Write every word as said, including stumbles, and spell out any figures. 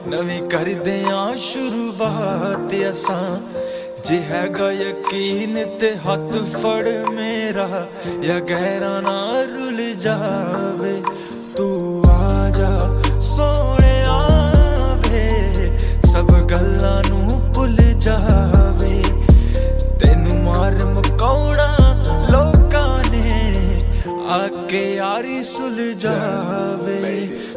नवी करदे आ शुरुआत असां जे हैगा यकीन ते हथ फड़ मेरा या गहरा ना रुल जावे तू आजा सोने आवे सब गल्लां नू भुल जावे तेनू मार मुकाउणा लोकां ने आके यारी सुलझावे।